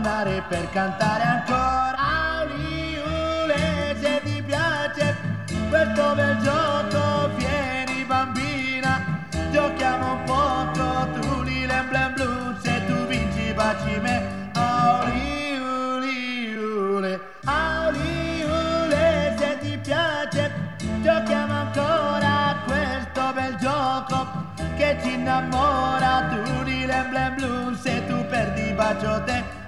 tornare per cantare ancora. Auli ule, se ti piace questo bel gioco, vieni bambina, giochiamo un poco, tu lilem blem blu, se tu vinci baci me. Auli ule, se ti piace giochiamo ancora a questo bel gioco che ci innamora, tu lilem blem blu, se tu perdi bacio te.